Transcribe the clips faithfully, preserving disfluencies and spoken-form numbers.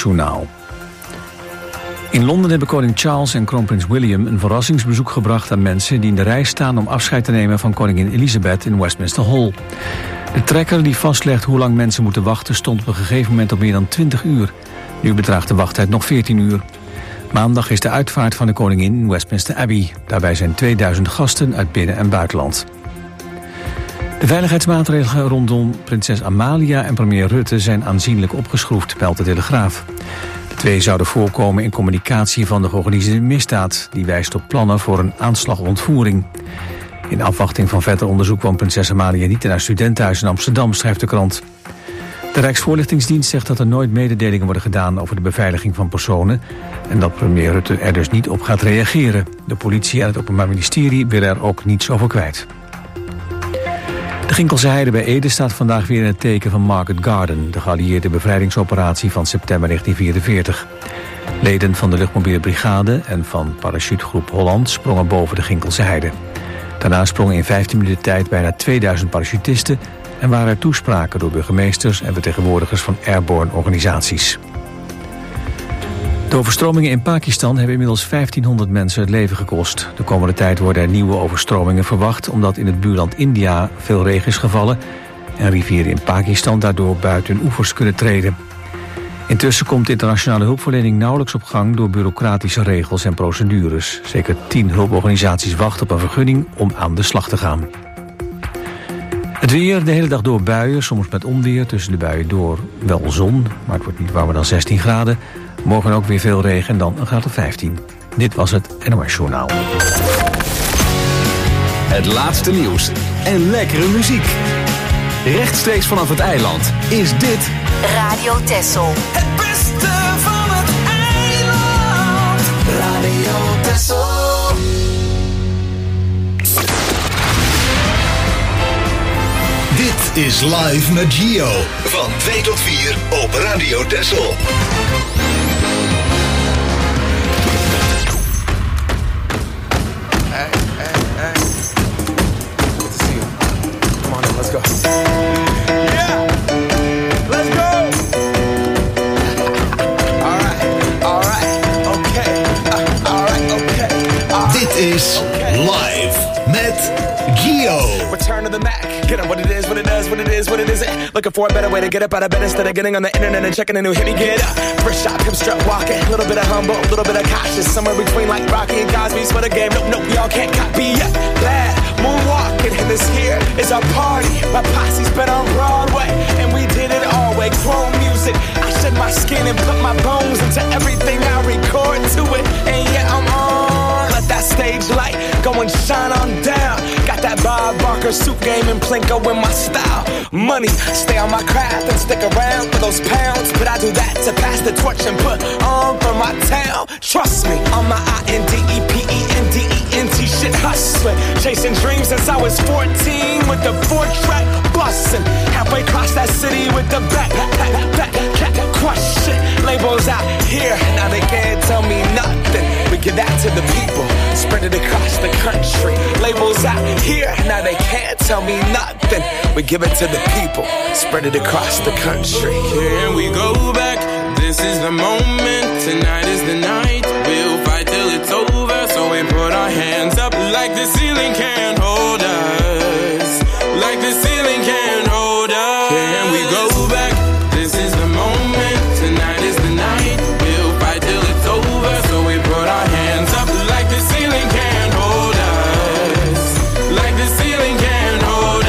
Journaal. In Londen hebben koning Charles en kroonprins William een verrassingsbezoek gebracht aan mensen die in de rij staan om afscheid te nemen van koningin Elizabeth in Westminster Hall. De trekker die vastlegt hoe lang mensen moeten wachten stond op een gegeven moment op meer dan twintig uur. Nu bedraagt de wachttijd nog veertien uur. Maandag is de uitvaart van de koningin in Westminster Abbey. Daarbij zijn tweeduizend gasten uit binnen- en buitenland. De veiligheidsmaatregelen rondom prinses Amalia en premier Rutte zijn aanzienlijk opgeschroefd, meldt de Telegraaf. De twee zouden voorkomen in communicatie van de georganiseerde misdaad. Die wijst op plannen voor een aanslag of ontvoering. In afwachting van verder onderzoek kwam prinses Amalia niet in haar studentenhuis in Amsterdam, schrijft de krant. De Rijksvoorlichtingsdienst zegt dat er nooit mededelingen worden gedaan over de beveiliging van personen en dat premier Rutte er dus niet op gaat reageren. De politie en het Openbaar Ministerie willen er ook niets over kwijt. De Ginkelse Heide bij Ede staat vandaag weer in het teken van Market Garden, de geallieerde bevrijdingsoperatie van september negentien vierenveertig. Leden van de luchtmobiele brigade en van parachutegroep Holland sprongen boven de Ginkelse Heide. Daarna sprongen in vijftien minuten tijd bijna tweeduizend parachutisten en waren er toespraken door burgemeesters en vertegenwoordigers van airborne organisaties. De overstromingen in Pakistan hebben inmiddels vijftienhonderd mensen het leven gekost. De komende tijd worden er nieuwe overstromingen verwacht omdat in het buurland India veel regen is gevallen en rivieren in Pakistan daardoor buiten hun oevers kunnen treden. Intussen komt de internationale hulpverlening nauwelijks op gang door bureaucratische regels en procedures. Zeker tien hulporganisaties wachten op een vergunning om aan de slag te gaan. Het weer, de hele dag door buien, soms met onweer. Tussen de buien door wel zon, maar het wordt niet warmer dan zestien graden. Morgen ook weer veel regen en dan een graad of vijftien. Dit was het N O S Journaal. Het laatste nieuws en lekkere muziek. Rechtstreeks vanaf het eiland is dit Radio Texel. Het beste van het eiland. Radio Texel. Dit is Live met Gio. Van twee tot vier op Radio Texel. Hey, hey, hey. Good to see you. Come on in, let's go. Yeah! Let's go! Alright, alright, okay. Uh, alright, okay. Alright, Dit is okay. Live met Gio. Return to the Mac. Get up what it is, what it does, what it is, what it isn't. Looking for a better way to get up out of bed instead of getting on the internet and checking a new hit. Me get up. First shot, come strut walking. A little bit of humble, a little bit of cautious. Somewhere between like Rocky and Cosby's for the game. Nope, nope, y'all can't copy yet. Bad moonwalking, and this here is our party. My posse's been on Broadway, and we did it all way. Chrome music. I shed my skin and put my bones into everything I record to it. And yeah, I'm on. Let that stage light go and shine on down. Got that Bob Barker suit game and Plinko in my style. Money, stay on my craft and stick around for those pounds. But I do that to pass the torch and put on for my town. Trust me, on my I N D E P E N D E N T shit hustling. Chasing dreams since I was fourteen with the four track bustin'. Halfway across that city with the back, back, back, back, crush shit. Labels out here, now they can't tell me nothing. We give that to the people, spread it across the country. Labels out here, now they can't tell me nothing. We give it to the people, spread it across the country. Here we go back, this is the moment, tonight is the night. We'll fight till it's over, so we put our hands up like the ceiling can't hold us. Like the ceiling can't hold us. Here we go back, this is the moment, tonight is the night. We'll fight till it's over, so we put our hands up like the ceiling can't hold us. Like the ceiling can't hold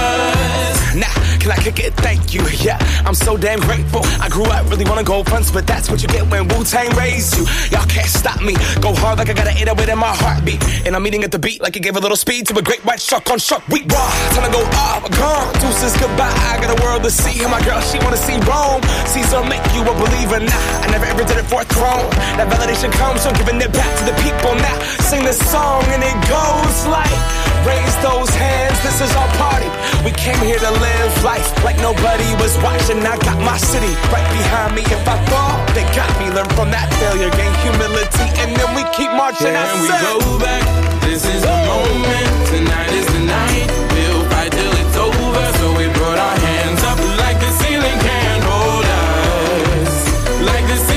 us. Nah, can I kick it? Thank you, yeah, I'm so damn grateful. I grew up really wanna go fronts, but that's what you get when Wu-Tang raised you. Y'all can't stop me, go hard like I got an eight oh eight in my heartbeat. And I'm eating at the beat like it gave a little speed to a great white shark on shark week. Raw, time to go off, gone, deuces goodbye. I got a world to see, and my girl, she wanna see Rome. Caesar make you a believer, nah, I never ever did it for a throne. That validation comes from giving it back to the people. Now, sing this song and it goes like, raise those hands, this is our party. We came here to live life like nobody was watching. I got my city right behind me. If I fall, they got me. Learn from that failure, gain humility, and then we keep marching. Can I we said, go back? This is the moment. Tonight is the night. We'll fight till it's over. So we put our hands up like the ceiling can't hold us. Like the ceiling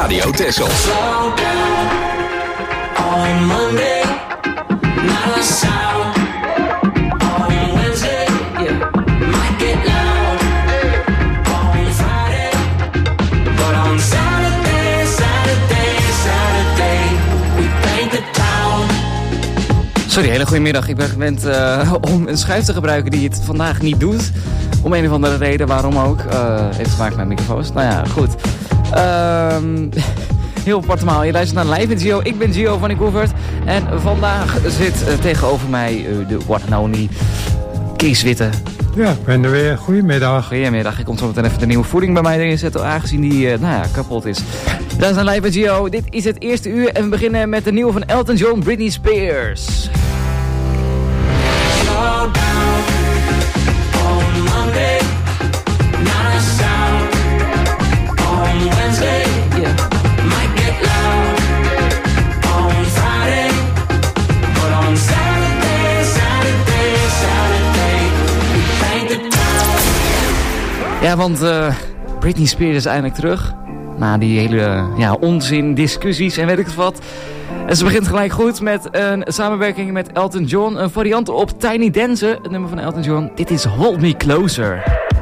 Radio Texel. Slow down on Monday, not a sound. On Wednesday, yeah, might get loud. On Friday, but on Saturday, Saturday, Saturday, we paint the town. Sorry, hele goede middag. Ik ben gewend uh, om een schuif te gebruiken die het vandaag niet doet. Om een of andere reden, waarom ook. Uh, heeft te maken met microfoons. Nou ja, goed. Um, heel apart maal. Je luistert naar Live in Gio. Ik ben Gio van Koevert. En vandaag zit uh, tegenover mij uh, de one and only Kees Witte. Ja, ik ben er weer. Goedemiddag. Goedemiddag. Ik kom zo meteen even de nieuwe voeding bij mij erin zetten. Aangezien die, uh, nou ja, kapot is. Dat is naar Live in Gio. Dit is het eerste uur. En we beginnen met de nieuwe van Elton John, Britney Spears. Slow down on Monday, not a sound. On Wednesday, yeah, might get loud. On Friday, but on Saturday, Saturday, Saturday, we paint the town. Ja, want uh, Britney Spears is eindelijk terug. Na die hele ja, onzin, discussies en weet ik het wat. En ze begint gelijk goed met een samenwerking met Elton John. Een variant op Tiny Dancer, het nummer van Elton John. Dit is Hold Me Closer.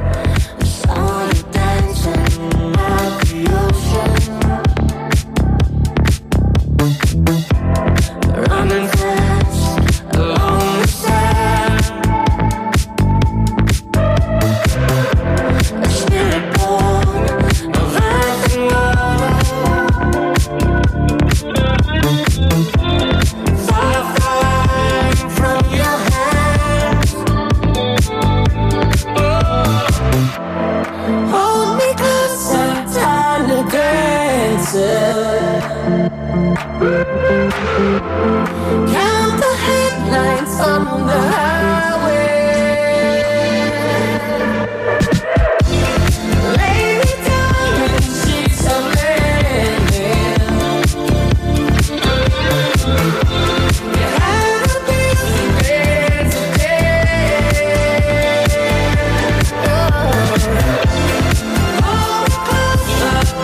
Count the headlights on the highway. Lay me down in sheets of linen. You had a busy day today. Hold me closer.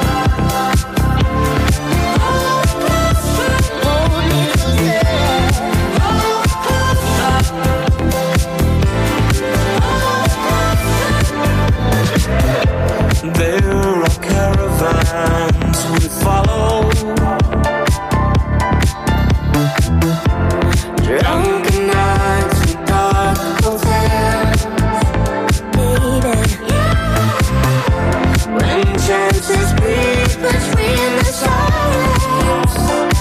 There are caravans we follow, Drunken nights with dark hotels, baby. When chances breathe between the silence,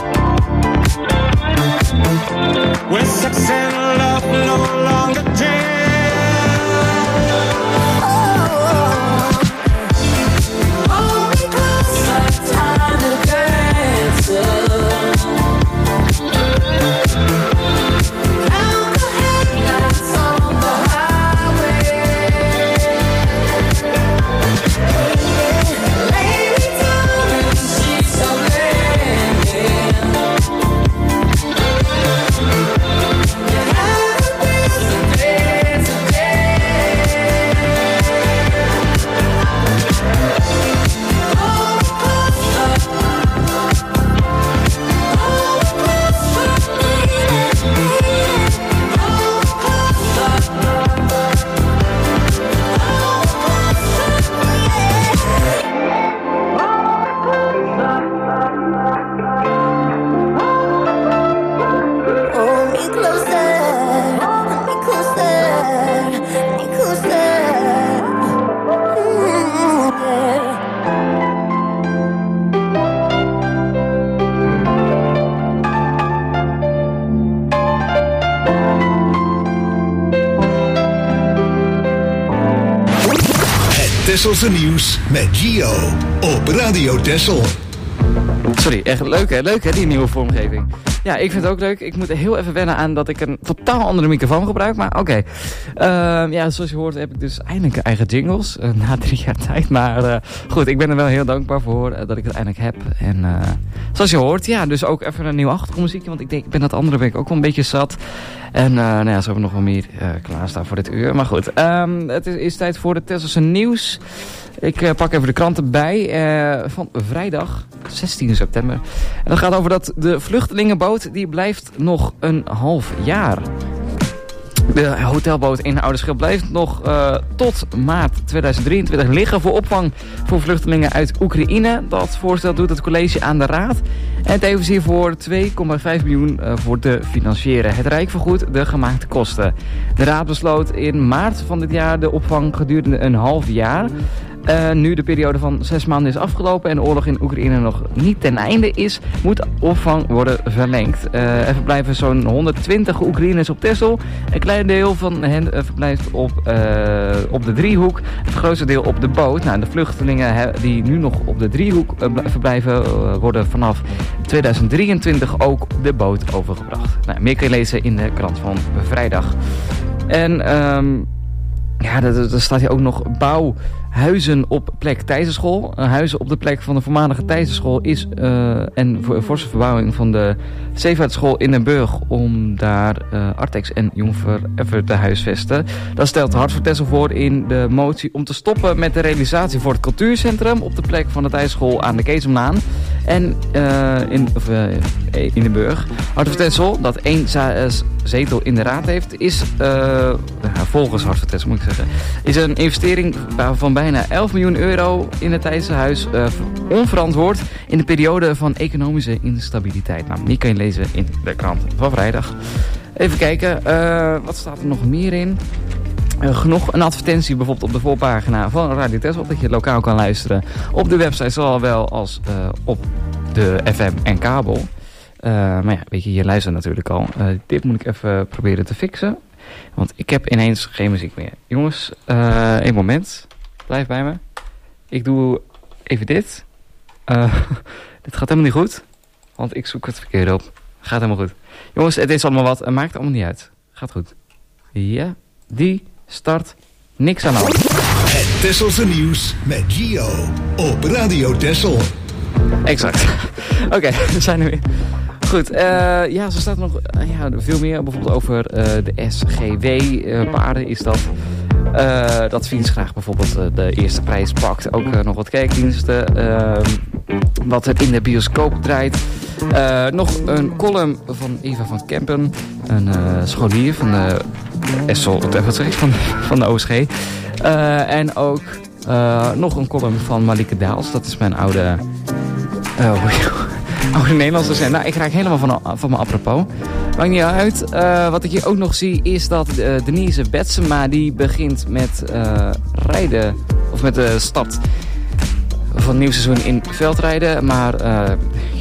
where sex and love no longer dance. Tesselse nieuws met Gio op Radio Tessel. Sorry, echt leuk hè, leuk hè, die nieuwe vormgeving. Ja, ik vind het ook leuk. Ik moet er heel even wennen aan dat ik een totaal andere microfoon gebruik, maar oké. Okay. Uh, ja, zoals je hoort heb ik dus eindelijk eigen jingles, uh, na drie jaar tijd. Maar uh, goed, ik ben er wel heel dankbaar voor uh, dat ik het eindelijk heb. En uh, zoals je hoort, ja, dus ook even een nieuw achtergrondmuziekje, want ik denk, ik ben dat andere ben ik ook wel een beetje zat. En uh, nou ja, zo hebben we nog wel meer uh, klaarstaan voor dit uur. Maar goed, um, het is, is tijd voor de Tesselse nieuws. Ik uh, pak even de krant erbij uh, van vrijdag zestien september. En dat gaat over dat de vluchtelingenboot die blijft nog een half jaar. De hotelboot in Oudeschip blijft nog uh, tot maart tweeduizend drieëntwintig liggen voor opvang voor vluchtelingen uit Oekraïne. Dat voorstel doet het college aan de raad. En tevens hiervoor twee komma vijf miljoen uh, voor te financieren. Het Rijk vergoedt de gemaakte kosten. De raad besloot in maart van dit jaar de opvang gedurende een half jaar. Uh, nu de periode van zes maanden is afgelopen en de oorlog in Oekraïne nog niet ten einde is, moet de opvang worden verlengd. Uh, er verblijven zo'n honderdtwintig Oekraïners op Texel. Een klein deel van hen uh, verblijft op, uh, op de driehoek. Het grootste deel op de boot. Nou, de vluchtelingen he, die nu nog op de driehoek uh, verblijven, uh, worden vanaf tweeduizend drieëntwintig ook op de boot overgebracht. Nou, meer kun je lezen in de krant van vrijdag. En um, ja, er staat hier ook nog bouwhuizen op plek Thijsenschool. Uh, huizen op de plek van de voormalige Thijsenschool is uh, en voor forse verbouwing van de Zeevaartschool in Den Burg om daar uh, Artex en Jong Forever te huisvesten. Dat stelt Hart voor Texel voor in de motie om te stoppen met de realisatie voor het cultuurcentrum op de plek van de Thijsenschool aan de Keesomlaan en uh, in, of, uh, in Den Burg. Hart voor Texel, dat één zetel in de raad heeft, is uh, volgens Hart voor Texel moet ik zeggen, is een investering van bijna elf miljoen euro in het Thijssenhuis uh, onverantwoord in de periode van economische instabiliteit. Nou, die kan je lezen in de krant van vrijdag. Even kijken, uh, wat staat er nog meer in? Uh, genoeg een advertentie bijvoorbeeld op de voorpagina van Radio Texel, dat je lokaal kan luisteren op de website zowel als uh, op de F M en kabel. Uh, maar ja, weet je, je luistert natuurlijk al. Uh, dit moet ik even proberen te fixen. Want ik heb ineens geen muziek meer. Jongens, uh, één moment. Blijf bij me. Ik doe even dit. Uh, dit gaat helemaal niet goed. Want ik zoek het verkeerd op. Gaat helemaal goed. Jongens, het is allemaal wat. Het maakt allemaal niet uit. Gaat goed. Ja, die start. Niks aan de hand. Het Tesselse nieuws met Gio op Radio Texel. Exact. Oké, okay, we zijn er weer. Goed, uh, ja, zo staat er nog uh, ja, veel meer. Bijvoorbeeld over uh, de S G W-paarden uh, is dat. Uh, dat Fiens graag bijvoorbeeld uh, de eerste prijs pakt. Ook uh, nog wat kijkdiensten. Uh, wat er in de bioscoop draait. Uh, nog een column van Eva van Kempen. Een uh, scholier van de S O, wat zeg ik, van, van de O S G. Uh, en ook uh, nog een column van Malike Daals. Dat is mijn oude... Uh, oude Nederlandse zender. Nou, ik raak helemaal van, van mijn apropos. Maakt niet uit. Uh, wat ik hier ook nog zie is dat uh, Denise Betsema die begint met uh, rijden. Of met de start van het nieuwe seizoen in veldrijden. Maar uh, ja,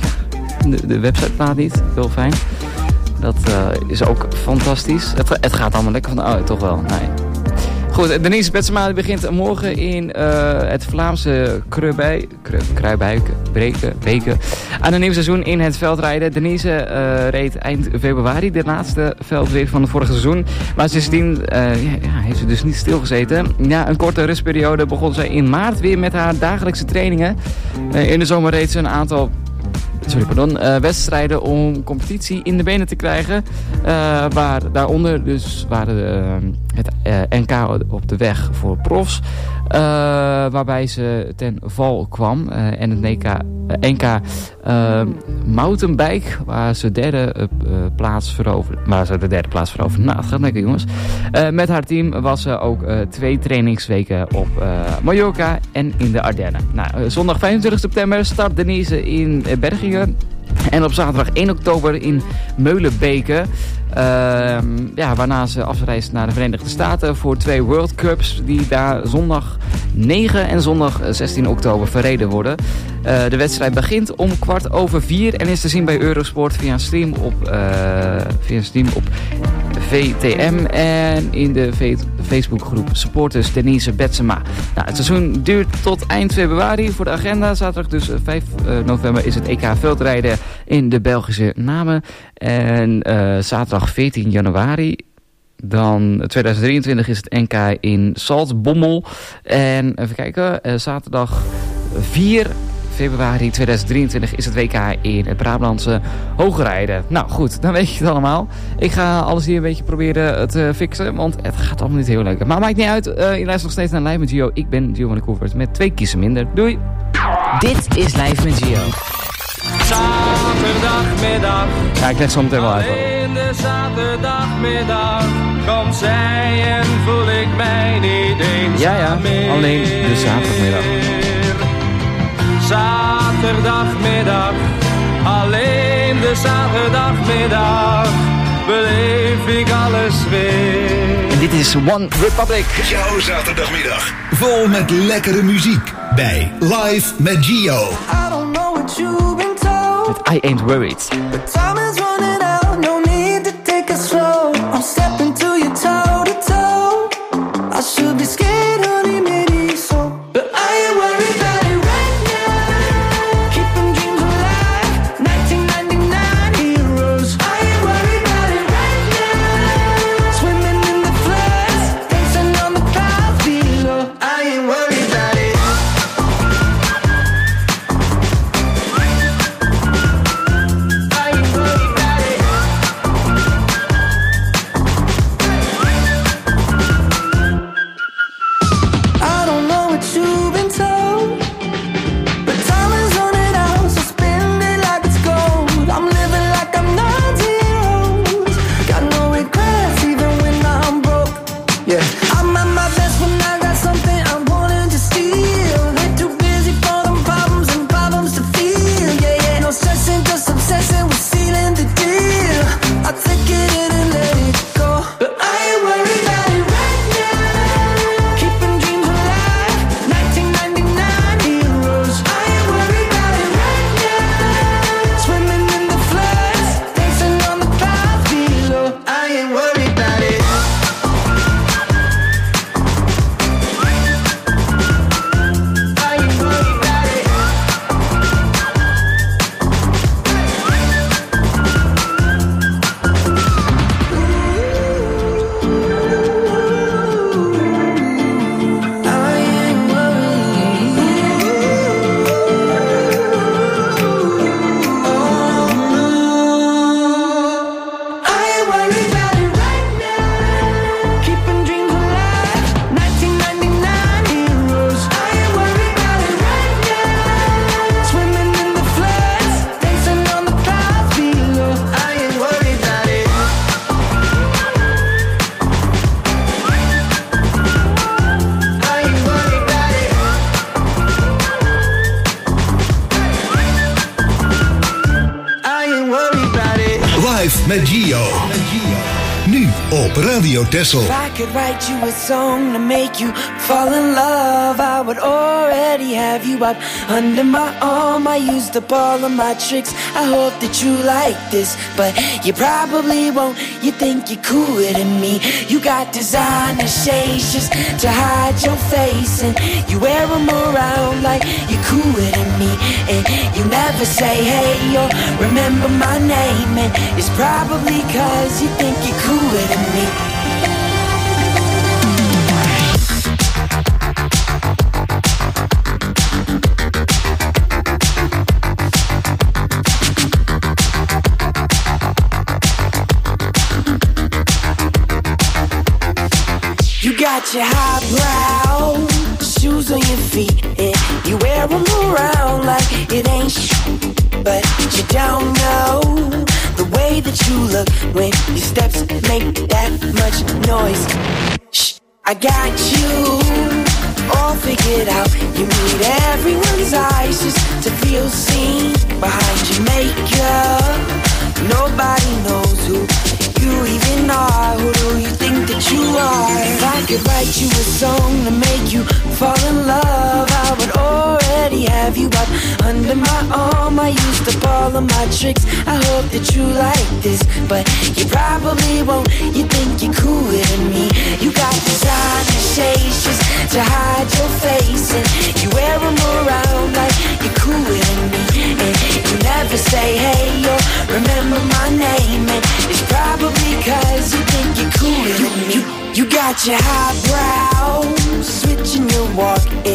de, de website laat niet. Heel fijn. Dat uh, is ook fantastisch. Het, het gaat allemaal lekker van... Oh, toch wel. Nee. Goed, Denise Betsema begint morgen in uh, het Vlaamse Kruibij, Kruibijken, Breken, Beken aan een nieuw seizoen in het veldrijden. Denise uh, reed eind februari de laatste veldrit van het vorige seizoen. Maar sindsdien uh, ja, ja, heeft ze dus niet stilgezeten. Na een korte rustperiode begon zij in maart weer met haar dagelijkse trainingen. Uh, in de zomer reed ze een aantal... Sorry, pardon, uh, wedstrijden om competitie in de benen te krijgen. Uh, waar daaronder dus waren de, uh, het uh, N K op de weg voor profs. Uh, waarbij ze ten val kwam. Uh, en het N K, uh, N K uh, mountainbike, waar ze, derde, uh, plaats veroverde, waar ze de derde plaats veroverde. Nou, het gaat lekker, jongens. Uh, met haar team was ze ook uh, twee trainingsweken op uh, Mallorca en in de Ardennen. Nou, uh, zondag vijfentwintig september start Denise in uh, Bergingen. En op zaterdag één oktober in Meulenbeke. Uh, ja, waarna ze afreist naar de Verenigde Staten voor twee World Cups die daar zondag negen en zondag zestien oktober verreden worden. Uh, de wedstrijd begint om kwart over vier en is te zien bij Eurosport via een stream op, uh, via een stream op V T M en in de Facebookgroep Supporters Denise Betsema. Nou, het seizoen duurt tot eind februari. Voor de agenda zaterdag dus vijf november is het E K veldrijden in de Belgische Namen. En uh, zaterdag veertien januari, dan tweeduizend drieëntwintig is het N K in Salzbommel. En even kijken, uh, zaterdag vier februari tweeduizend drieëntwintig is het W K in het Brabantse hoogrijden. Nou goed, dan weet je het allemaal. Ik ga alles hier een beetje proberen te fixen, want het gaat allemaal niet heel leuk. Maar maakt niet uit, uh, je luistert nog steeds naar Live met Gio. Ik ben Gio van de Koevert met twee kiezen minder. Doei! Dit is Live met Gio. Zaterdagmiddag. Ja, ik leg zo meteen wel uit. Alleen de zaterdagmiddag komt zij en voel ik mij niet eens. Ja, ja, meer. alleen de zaterdagmiddag. Zaterdagmiddag, alleen de zaterdagmiddag beleef ik alles weer. En dit is One Republic. Jouw zaterdagmiddag, vol met lekkere muziek bij Live met Gio. I don't know what you've been told. Met I Ain't Worried. But time is running out, no need to take it slow. I'm stepping to you toe to toe. I should be scared, honey, maybe so. But I ain't worried about it right now. Keeping dreams alive, nineteen ninety-nine heroes. I ain't worried about it right now. Swimming in the floods, dancing on the clouds below. I ain't worried about it. Met Gio. Nu op Radio Tessel. If I could write you a song to make you fall in love, I would already have you up under my arm. I used up all of my tricks. I hope that you like this, but you probably won't. You think you're cooler than me. You got designer shades just to hide your face, and you wear them around like you're cooler than me. And you never say hey or remember my name, and it's probably cause you think you're cooler than me. You got your highbrow shoes on your feet, and you wear them around like it ain't sh**, but you don't know the way that you look when your steps make that much noise. Shh, I got you all figured out. You need everyone's eyes just to feel seen behind your makeup. Nobody knows who you even are. Who do you think that you are? If I could write you a song to make you fall in love, I would already have you up under my arm. I used up all of my tricks. I hope that you like this, but you probably won't. You think you're cooler than me. You got designer shades just to hide your face, and you wear them around like you're cooler than me. And you never say hey or remember my name, and it's probably cause you think you're cooler than me. You, you got your highbrow, switching your walk, and you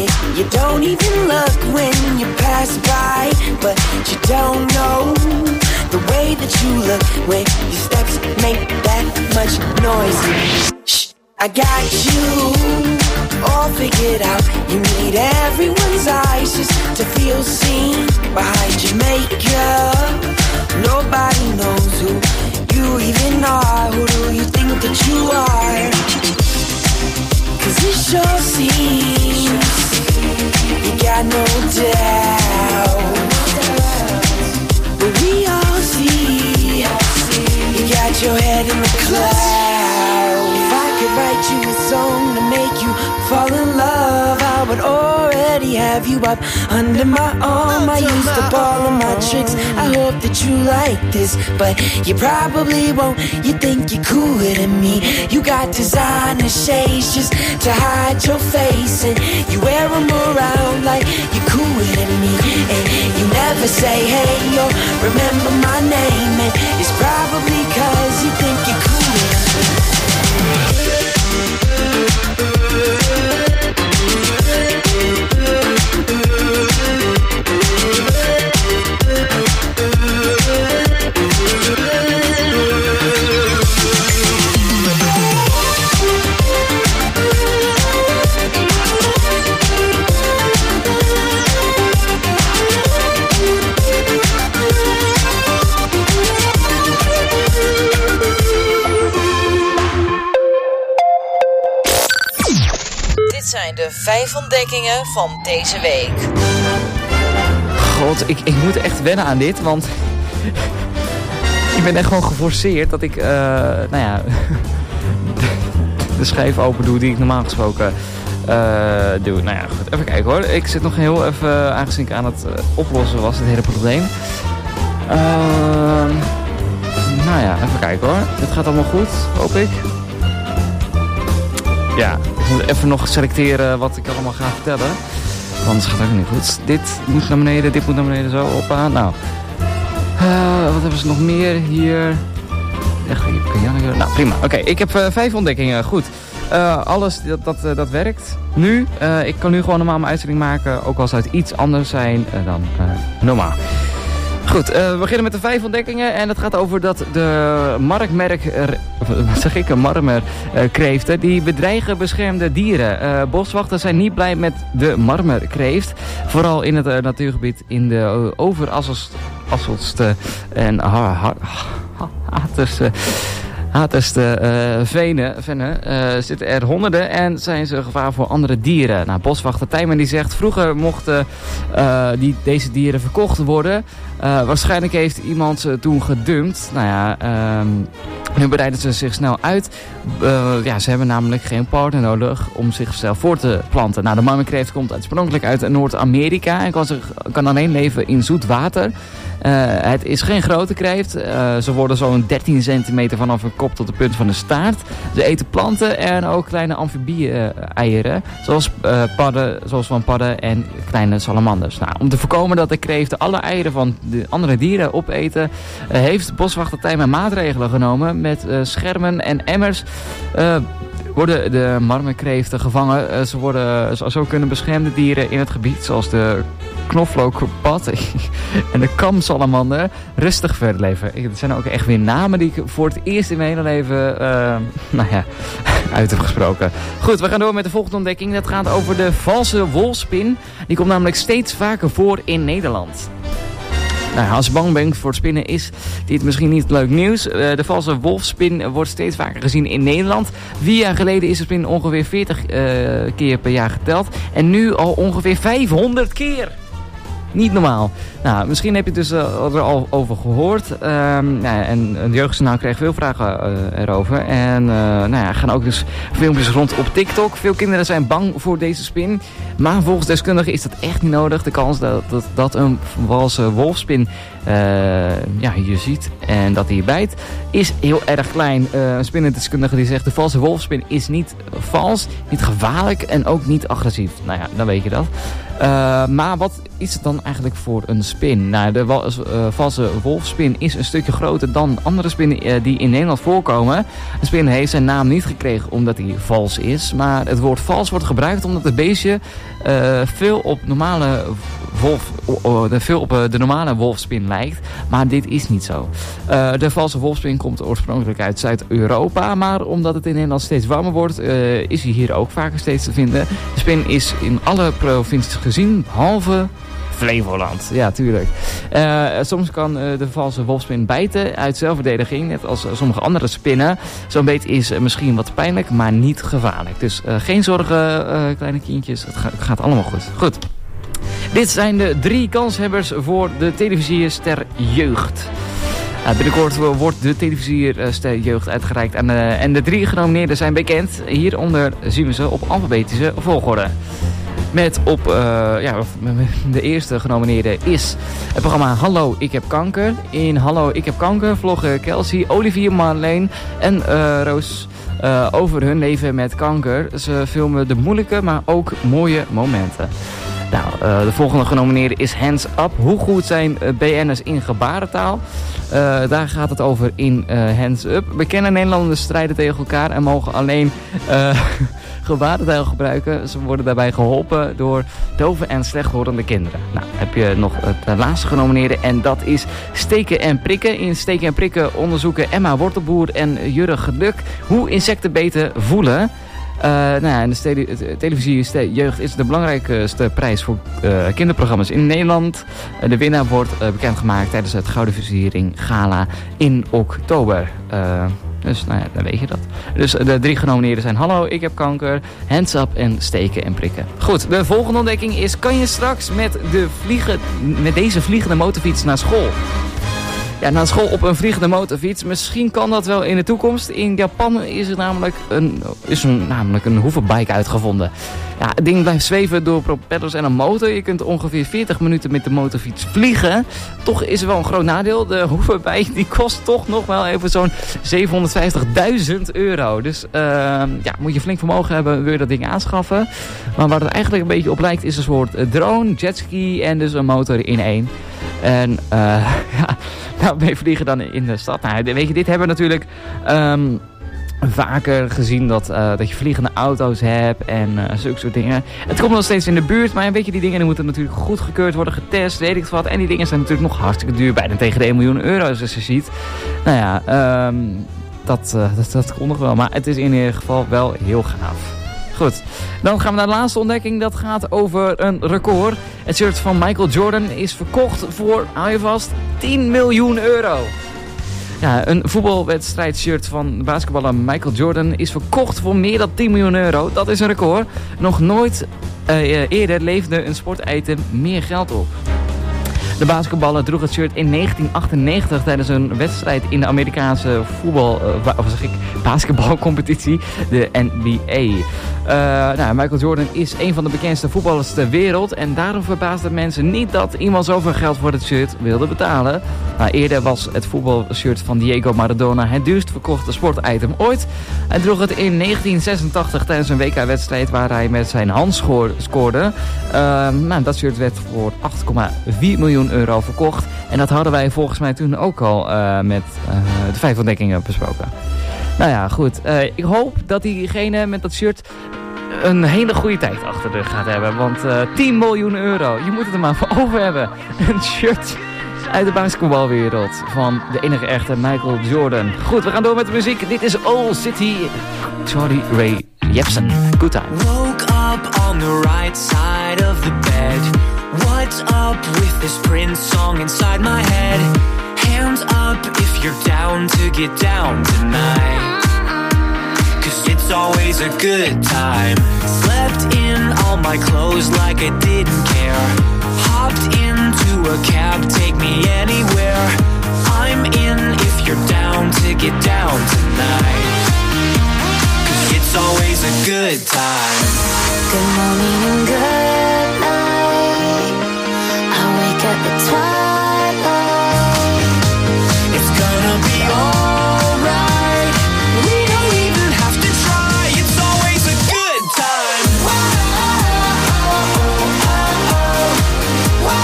You don't even look when you pass by, but you don't know the way that you look when your steps make that much noise. Shh, I got you all figured out. You need everyone's eyes just to feel seen behind your makeup. Nobody knows who you even are. Who do you think that you are? Cause it sure seems you got no doubt, but we all see you got your head in the clouds. If I could write you a song to make you fall in love, I would already have you up under my arm. I used up all of my tricks, I hope that you like this, but you probably won't. You think you're cooler than me. You got designer shades just to hide your face, and you wear them around like you're cooler than me. And you never say hey or remember my name, and it's probably cause you think you're cooler than me. Zijn de vijf ontdekkingen van deze week. God, ik, ik moet echt wennen aan dit, want ik ben echt gewoon geforceerd dat ik, uh, nou ja, de, de schijf open doe die ik normaal gesproken uh, doe. Nou ja, goed, even kijken hoor. Ik zit nog heel even, aangezien ik aan het uh, oplossen was, het hele probleem. Uh, nou ja, even kijken hoor. Dit gaat allemaal goed, hoop ik. Ja, ik moet even nog selecteren wat ik allemaal ga vertellen. Want anders gaat het ook niet goed. Dit moet naar beneden, dit moet naar beneden, zo, oppa. Nou, uh, wat hebben ze nog meer hier? Echt, nou, prima. Oké, okay, ik heb uh, vijf ontdekkingen. Goed. Uh, alles dat, dat, uh, dat werkt. Nu, uh, ik kan nu gewoon normaal mijn uitzending maken. Ook al zou het iets anders zijn uh, dan uh, normaal. Goed, uh, we beginnen met de vijf ontdekkingen. En het gaat over dat de markmerk, uh, wat zeg ik, een marmerkreeften, uh, die bedreigen beschermde dieren. Uh, boswachters zijn niet blij met de marmerkreeft. Vooral in het uh, natuurgebied in de uh, overasselste en haterste... Haterste uh, venen, vennen uh, zitten er honderden en zijn ze gevaar voor andere dieren. Nou, boswachter Tijmen die zegt, vroeger mochten uh, die, deze dieren verkocht worden. Uh, waarschijnlijk heeft iemand ze toen gedumpt. Nou ja, um, nu bereiden ze zich snel uit. Uh, ja, ze hebben namelijk geen partner nodig om zichzelf voor te planten. Nou, de marmerkreeft komt oorspronkelijk uit Noord-Amerika en kan, zich, kan alleen leven in zoet water. Uh, het is geen grote kreeft. Uh, ze worden zo'n dertien centimeter vanaf hun kop tot de punt van de staart. Ze eten planten en ook kleine amfibie-eieren. Zoals, uh, padden, zoals van padden en kleine salamanders. Nou, om te voorkomen dat de kreeften alle eieren van de andere dieren opeten, uh, heeft boswachter Tijmen maatregelen genomen met uh, schermen en emmers. Uh, worden de marmerkreeften gevangen. Uh, ze worden, zo, zo kunnen beschermde dieren in het gebied, zoals de knoflookpad en de kamsalamander, rustig verder leven. Het zijn ook echt weer namen die ik voor het eerst in mijn hele leven uh, nou ja, uit heb gesproken. Goed, we gaan door met de volgende ontdekking. Dat gaat over de valse wolfspin. Die komt namelijk steeds vaker voor in Nederland. Nou, als je bang bent voor het spinnen is dit misschien niet leuk nieuws. Uh, de valse wolfspin wordt steeds vaker gezien in Nederland. Vier jaar geleden is de spin ongeveer veertig uh, keer per jaar geteld. En nu al ongeveer vijfhonderd keer. Niet normaal. Nou, misschien heb je het dus uh, er al over gehoord. Um, nou, en de jeugdjournaal kreeg veel vragen uh, erover. En uh, nou ja, er gaan ook dus filmpjes rond op TikTok. Veel kinderen zijn bang voor deze spin. Maar volgens deskundigen is dat echt niet nodig. De kans dat, dat, dat een valse wolfspin uh, ja, je ziet en dat hij je bijt is heel erg klein. Uh, een spinnendeskundige die zegt de valse wolfspin is niet vals, niet gevaarlijk en ook niet agressief. Nou ja, dan weet je dat. Uh, maar wat is het dan eigenlijk voor een spin? Nou, de wa- uh, valse wolfspin is een stukje groter dan andere spinnen uh, die in Nederland voorkomen. Een spin heeft zijn naam niet gekregen omdat hij vals is. Maar het woord vals wordt gebruikt omdat het beestje uh, veel op normale wolf, uh, veel op uh, de normale wolfspin lijkt. Maar dit is niet zo. Uh, de valse wolfspin komt oorspronkelijk uit Zuid-Europa. Maar omdat het in Nederland steeds warmer wordt, uh, is hij hier ook vaker steeds te vinden. De spin is in alle provincies gezien, behalve Flevoland. Ja, tuurlijk. Uh, soms kan uh, de valse wolfspin bijten uit zelfverdediging, net als uh, sommige andere spinnen. Zo'n beet is uh, misschien wat pijnlijk, maar niet gevaarlijk. Dus uh, geen zorgen, uh, kleine kindjes. Het, ga, het gaat allemaal goed. Goed. Dit zijn de drie kanshebbers voor de televisiester Jeugd. Uh, binnenkort wordt de televisiester Jeugd uitgereikt aan, uh, en de drie genomineerden zijn bekend. Hieronder zien we ze op alfabetische volgorde. Met op, uh, ja, de eerste genomineerde is het programma Hallo, ik heb kanker. In Hallo, ik heb kanker vloggen Kelsey, Olivier, Marleen en uh, Roos uh, over hun leven met kanker. Ze filmen de moeilijke, maar ook mooie momenten. Nou, uh, de volgende genomineerde is Hands Up. Hoe goed zijn uh, B N'ers in gebarentaal? Uh, daar gaat het over in uh, Hands Up. Bekende Nederlanders strijden tegen elkaar en mogen alleen uh, gebarentaal gebruiken. Ze worden daarbij geholpen door dove en slechthorende kinderen. Nou, heb je nog het laatste genomineerde en dat is Steken en Prikken. In Steken en Prikken onderzoeken Emma Wortelboer en Jurre Geluk hoe insectenbeten voelen. Uh, nou ja, en de tele- televisie Jeugd is de belangrijkste prijs voor uh, kinderprogramma's in Nederland. Uh, de winnaar wordt uh, bekendgemaakt tijdens het Gouden Versiering Gala in oktober. Uh, dus nou ja, dan weet je dat. Dus uh, de drie genomineerden zijn Hallo, ik heb kanker, Hands Up en Steken en Prikken. Goed, de volgende ontdekking is: kan je straks met, de vliegen, met deze vliegende motorfiets naar school? Ja, naar school op een vliegende motorfiets. Misschien kan dat wel in de toekomst. In Japan is er namelijk een, is er namelijk een hoverbike uitgevonden. Ja, het ding blijft zweven door propellers en een motor. Je kunt ongeveer veertig minuten met de motorfiets vliegen. Toch is er wel een groot nadeel. De hoverbike die kost toch nog wel even zo'n zevenhonderdvijftigduizend euro. Dus uh, ja, moet je flink vermogen hebben, wil je dat ding aanschaffen. Maar waar het eigenlijk een beetje op lijkt is een soort drone, jetski en dus een motor in één. En uh, ja, nou, mee vliegen dan in de stad. Nou, weet je, dit hebben we natuurlijk um, vaker gezien dat, uh, dat je vliegende auto's hebt en uh, zulke soort dingen. Het komt nog steeds in de buurt, maar weet je, die dingen die moeten natuurlijk goedgekeurd worden, getest, weet ik wat. En die dingen zijn natuurlijk nog hartstikke duur, bijna tegen de één miljoen euro, zoals je ziet. Nou ja, um, dat, uh, dat, dat kon nog wel, maar het is in ieder geval wel heel gaaf. Goed, dan gaan we naar de laatste ontdekking. Dat gaat over een record. Het shirt van Michael Jordan is verkocht voor, hou je vast, tien miljoen euro. Ja, een voetbalwedstrijdshirt van de basketballer Michael Jordan is verkocht voor meer dan tien miljoen euro. Dat is een record. Nog nooit uh, eerder leverde een sportitem meer geld op. De basketballer droeg het shirt in negentien achtennegentig tijdens een wedstrijd in de Amerikaanse voetbal, uh, of zeg ik, basketbalcompetitie, de N B A. Uh, nou, Michael Jordan is een van de bekendste voetballers ter wereld en daarom verbaasde mensen niet dat iemand zoveel geld voor het shirt wilde betalen. Nou, eerder was het voetbalshirt van Diego Maradona het duurst verkochte sportitem ooit. Hij droeg het in negentien zesentachtig tijdens een W K-wedstrijd waar hij met zijn hand scoorde. Uh, nou, dat shirt werd voor acht komma vier miljoen euro verkocht. En dat hadden wij volgens mij toen ook al uh, met uh, de vijf ontdekkingen besproken. Nou ja, goed. Uh, ik hoop dat diegene met dat shirt een hele goede tijd achter de rug gaat hebben. Want uh, tien miljoen euro, je moet het er maar voor over hebben. Een shirt uit de basketbalwereld van de enige echte Michael Jordan. Goed, we gaan door met de muziek. Dit is Old City, Charlie Ray Jepsen. Good time. Woke up on the right side of the bed. What's up with this Prince song inside my head? Hands up if you're down to get down tonight. Cause it's always a good time. Slept in all my clothes like I didn't care. Hopped into a cab, take me anywhere. I'm in if you're down to get down tonight. Cause it's always a good time. Good morning and good night. I wake up at twilight. It's gonna be alright. We don't even have to try. It's always a good time. Whoa, oh, oh, oh, oh.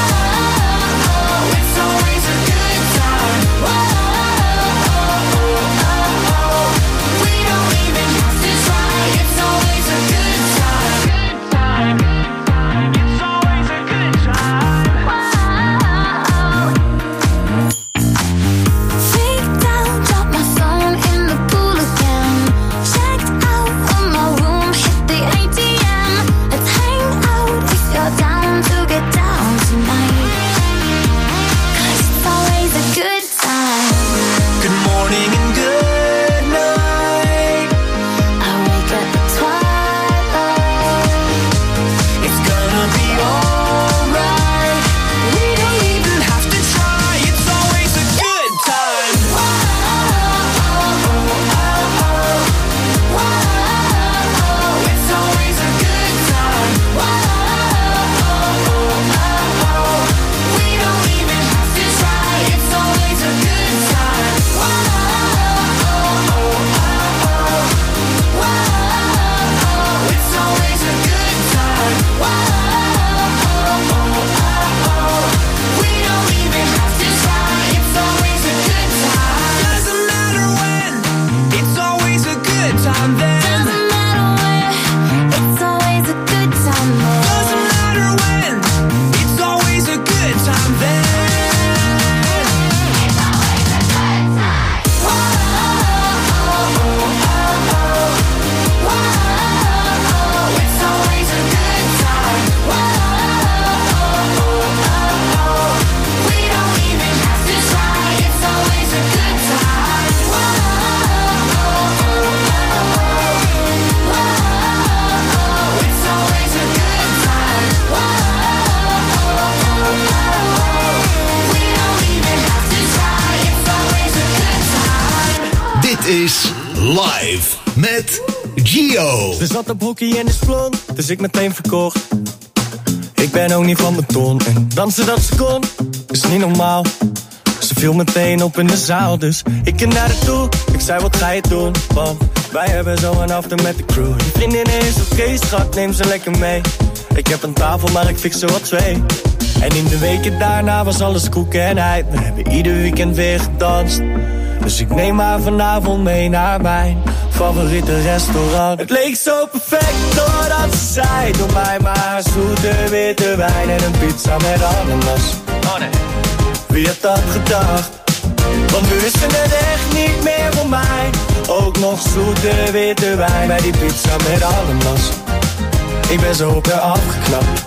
is Live met Gio. Ze zat op hockey en is blond, dus ik meteen verkocht. Ik ben ook niet van beton en dansen dat ze kon, is niet normaal. Ze viel meteen op in de zaal, dus ik ging naar haar toe. Ik zei, wat ga je doen? Want wij hebben zo een after met de crew. Je vriendin is oké, schat, neem ze lekker mee. Ik heb een tafel, maar ik fix er wat twee. En in de weken daarna was alles koeken en ei. We hebben ieder weekend weer gedanst. Dus ik neem haar vanavond mee naar mijn favoriete restaurant. Het leek zo perfect doordat ze zei, doe mij maar zoete witte wijn en een pizza met ananas. Oh nee. Wie had dat gedacht? Want nu is het echt niet meer voor mij. Ook nog zoete witte wijn bij die pizza met ananas. Ik ben zo op haar afgeknapt.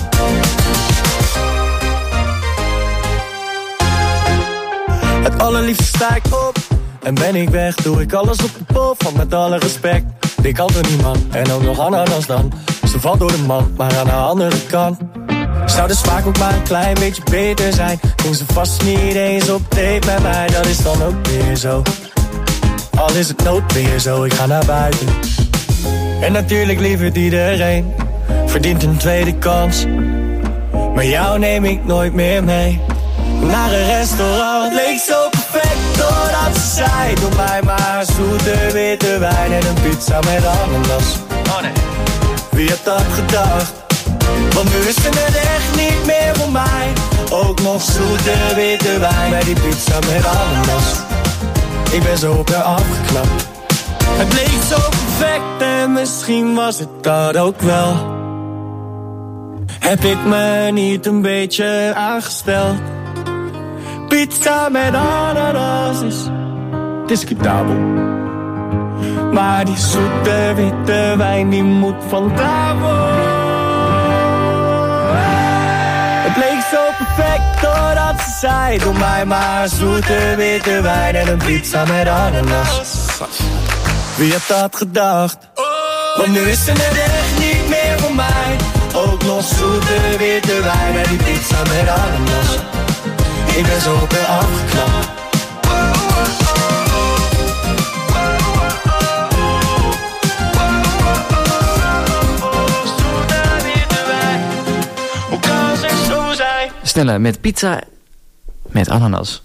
Het allerliefste sta ik op en ben ik weg. Doe ik alles op de pol van met alle respect. Ik had er niemand en ook nog ananas dan. Ze valt door de mand, maar aan de andere kant zou dus vaak ook maar een klein beetje beter zijn. Ging ze vast niet eens op date met mij, dat is dan ook weer zo. Al is het noodweer zo, ik ga naar buiten. En natuurlijk lieverd iedereen verdient een tweede kans. Maar jou neem ik nooit meer mee naar een restaurant. Het leek zo perfect doordat ze zei, doe mij maar zoete witte wijn en een pizza met ananas. Oh nee. Wie had dat gedacht? Want nu is het echt niet meer voor mij. Ook nog zoete witte wijn bij die pizza met ananas. Ik ben zo op haar afgeknapt. Het leek zo perfect en misschien was het dat ook wel. Heb ik me niet een beetje aangesteld? Pizza met ananas is discutabel. Maar die zoete witte wijn die moet van tafel. Het leek zo perfect doordat ze zei, doe mij maar zoete witte wijn en een pizza met ananas. Wie had dat gedacht? Want nu is het echt niet meer voor mij. Ook nog zoete witte wijn met die pizza met ananas. Ik ben zo op haar afgeknapt. Hoe kan ze zo zijn? Snelle met pizza met ananas.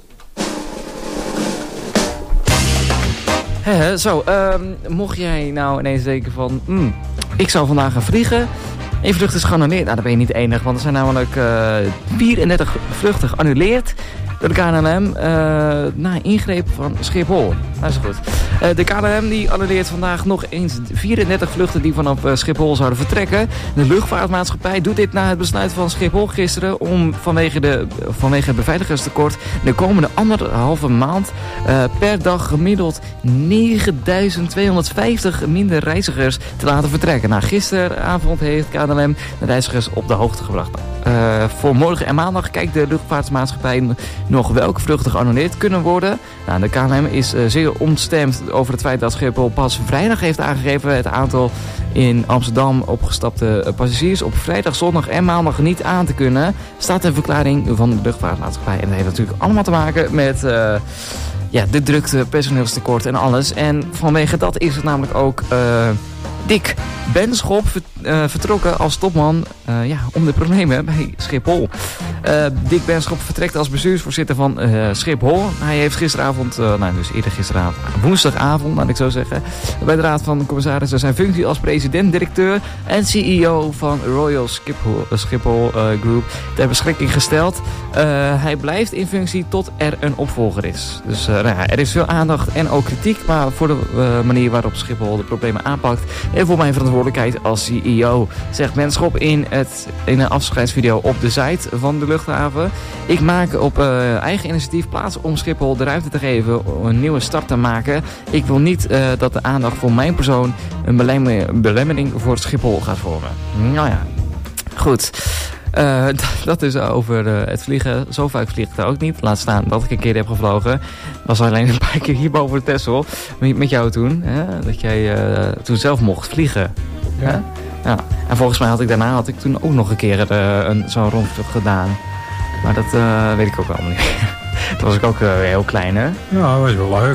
He, zo, um, mocht jij nou ineens denken van, mm, ik zou vandaag gaan vliegen. Een vlucht is geannuleerd. Nou, dat ben je niet de enige, want er zijn namelijk uh, vierendertig vluchten geannuleerd door de K N M uh, na ingreep van Schiphol. Dat is goed. Uh, de K N M die annuleert vandaag nog eens vierendertig vluchten die vanaf uh, Schiphol zouden vertrekken. De luchtvaartmaatschappij doet dit na het besluit van Schiphol gisteren om vanwege, de, vanwege het beveiligingstekort de komende anderhalve maand uh, per dag gemiddeld negenduizend tweehonderdvijftig minder reizigers te laten vertrekken. Nou, gisteravond heeft K N M de reizigers op de hoogte gebracht. Uh, voor morgen en maandag kijkt de luchtvaartmaatschappij nog welke vluchten geannuleerd kunnen worden. Nou, de K N M is uh, zeer ontstemd over het feit dat Schiphol pas vrijdag heeft aangegeven het aantal in Amsterdam opgestapte passagiers op vrijdag, zondag en maandag niet aan te kunnen. Staat een verklaring van de luchtvaartmaatschappij. En dat heeft natuurlijk allemaal te maken met uh, ja, de drukte, personeelstekort en alles. En vanwege dat is het namelijk ook Uh, Dick Benschop uh, vertrokken als topman uh, ja, om de problemen bij Schiphol. Uh, Dick Benschop vertrekt als bestuursvoorzitter van uh, Schiphol. Hij heeft gisteravond, uh, nou dus eerder gisteravond, woensdagavond, laat ik zo zeggen, bij de Raad van Commissarissen zijn functie als president-directeur en C E O van Royal Schiphol, uh, Schiphol uh, Group ter beschikking gesteld. Uh, hij blijft in functie tot er een opvolger is. Dus uh, nou ja, er is veel aandacht en ook kritiek, maar voor de uh, manier waarop Schiphol de problemen aanpakt en voor mijn verantwoordelijkheid als C E O, zegt Benschop in, het, in een afscheidsvideo op de site van de luchthaven. Ik maak op uh, eigen initiatief plaats om Schiphol de ruimte te geven om een nieuwe start te maken. Ik wil niet uh, dat de aandacht voor mijn persoon een belemmering, belemmering voor het Schiphol gaat vormen. Nou ja, goed. Uh, dat is over uh, het vliegen. Zo vaak vlieg ik er ook niet. Laat staan dat ik een keer heb gevlogen. Was alleen een paar keer hier boven de Texel. Met, met jou toen. Hè? Dat jij uh, toen zelf mocht vliegen. Ja. Hè? Ja. En volgens mij had ik daarna had ik toen ook nog een keer uh, een, zo'n rondvlucht gedaan. Maar dat uh, weet ik ook allemaal niet. Toen was ik ook uh, heel klein, hè? Ja, dat was wel leuk.